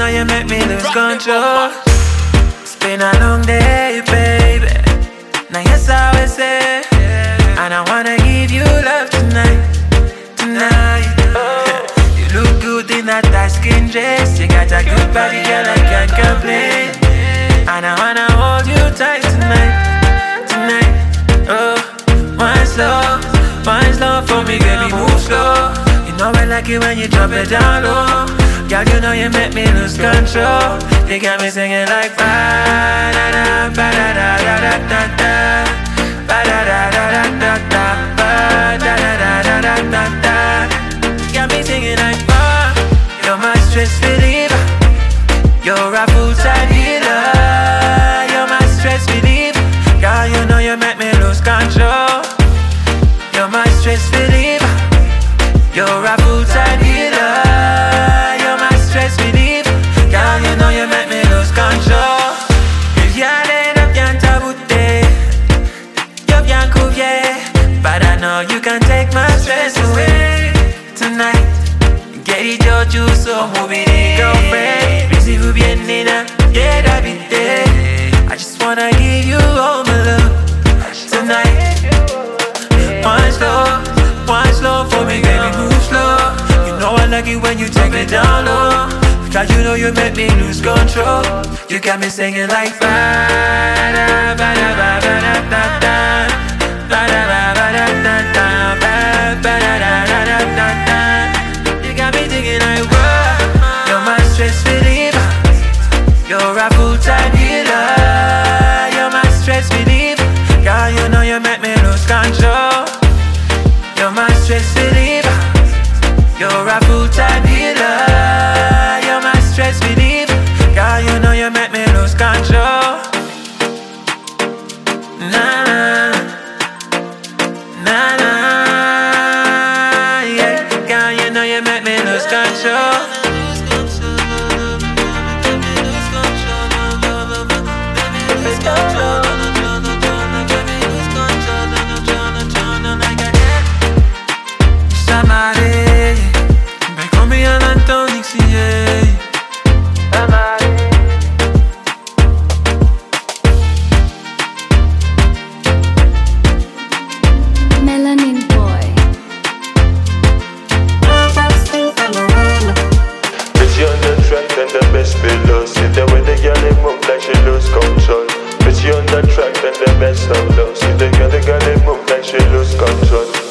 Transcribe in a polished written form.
know you make me lose control. It's been a long day, baby. Now yes, I will say, and I wanna give you love tonight, tonight. You look good in that dark skin dress. You got a good body, girl, I can't complain. And I wanna hold you tight tonight, tonight. Oh, wine slow for me, baby, move slow. You know I like it when you drop it down low. Girl, you know you make me lose control. You got me singing like ba-da-da, ba-da-da-da-da-da-da, ba-da-da-da-da-da-da, ba-da-da-da-da-da-da. Got me singing like you're my stress reliever. You're a full-time healer. You're my stress reliever. Girl, you know you make me lose control. You're my stress reliever. You're a full-time healer. You're my stress reliever. Girl, you know you make me lose control. If you end up can't tabute, you can't cook, yeah. But I know you can take my stress away tonight. Get it your juice, so move it, girlfriend. Busy for bien, Nina, yeah, that be there. I just wanna give you all my love tonight. Wine slow for me, baby, move slow. You know I like it when you take it down low. Cause you know you make me lose control. You got me singing like ba-da, ba-da, ba-da, ba-da, ba-da, ba-da, ba-da, ba-da, ba-da. You got me thinking like whoa. You're my stress reliever. You're a full-time healer. You're my stress reliever. Girl, you know you make me lose control. You're my stress reliever. You're a full-time healer. You're my stress reliever. Girl, you know you make me lose control. Nah, nah, nah, yeah. Girl, you know you make me lose control. Melanin boy. Bitch, you on the track and the best below. See the way the girl they move like she lose control. Bitch, you on the track and the best of low. See the girl they move like she lose control.